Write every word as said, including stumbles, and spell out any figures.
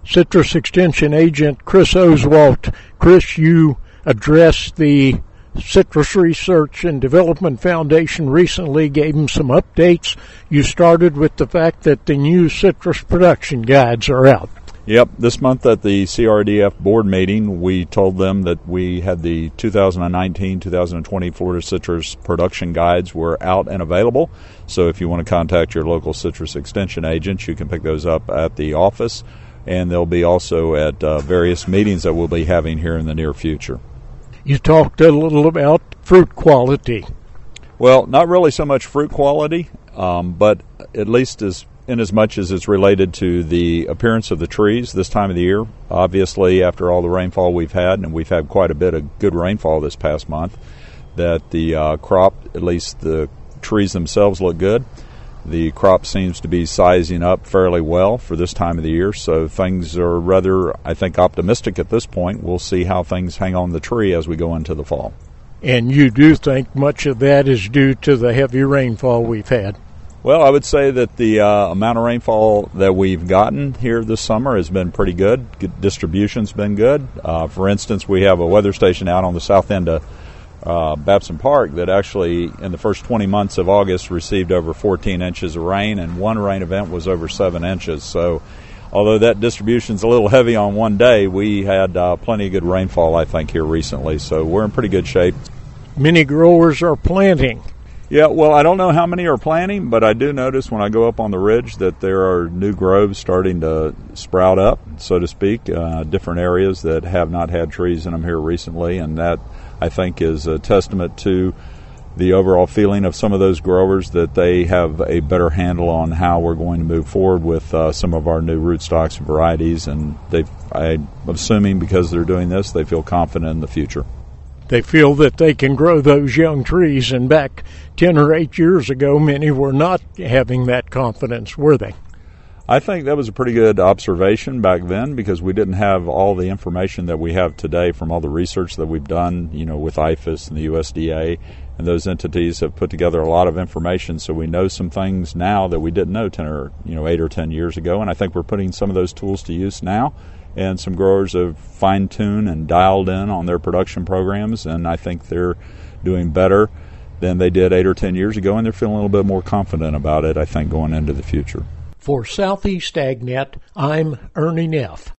Citrus Extension Agent Chris Oswalt. Chris, you addressed the Citrus Research and Development Foundation recently, gave them some updates. You started with the fact that the new citrus production guides are out. Yep, this month at the C R D F board meeting, we told them that we had the two thousand nineteen two thousand twenty Florida Citrus production guides were out and available. So if you want to contact your local Citrus Extension agent, you can pick those up at the office, and they'll be also at uh, various meetings that we'll be having here in the near future. You talked a little about fruit quality. Well, not really so much fruit quality, um, but at least as in as much as it's related to the appearance of the trees this time of the year. Obviously, after all the rainfall we've had, and we've had quite a bit of good rainfall this past month, that the uh, crop, at least the trees themselves, look good. The crop seems to be sizing up fairly well for this time of the year, so things are rather, I think, optimistic at this point. We'll see how things hang on the tree as we go into the fall. And you do think much of that is due to the heavy rainfall we've had? Well, I would say that the uh, amount of rainfall that we've gotten here this summer has been pretty good. Good distribution's been good. Uh, for instance, we have a weather station out on the south end of uh, Babson Park that actually, in the first twenty months of August, received over fourteen inches of rain, and one rain event was over seven inches. So, although that distribution's a little heavy on one day, we had uh, plenty of good rainfall, I think, here recently. So we're in pretty good shape. Many growers are planting. Yeah, well, I don't know how many are planting, but I do notice when I go up on the ridge that there are new groves starting to sprout up, so to speak, uh, different areas that have not had trees in them here recently, and that, I think, is a testament to the overall feeling of some of those growers that they have a better handle on how we're going to move forward with uh, some of our new rootstocks and varieties, and they've, I'm assuming because they're doing this, they feel confident in the future. They feel that they can grow those young trees, and back ten or eight years ago, many were not having that confidence, were they? I think that was a pretty good observation back then because we didn't have all the information that we have today from all the research that we've done, you know, with I F A S and the U S D A, and those entities have put together a lot of information, so we know some things now that we didn't know ten or, you know, eight or ten years ago, and I think we're putting some of those tools to use now. And some growers have fine-tuned and dialed in on their production programs, and I think they're doing better than they did eight or ten years ago, and they're feeling a little bit more confident about it, I think, going into the future. For Southeast AgNet, I'm Ernie Neff.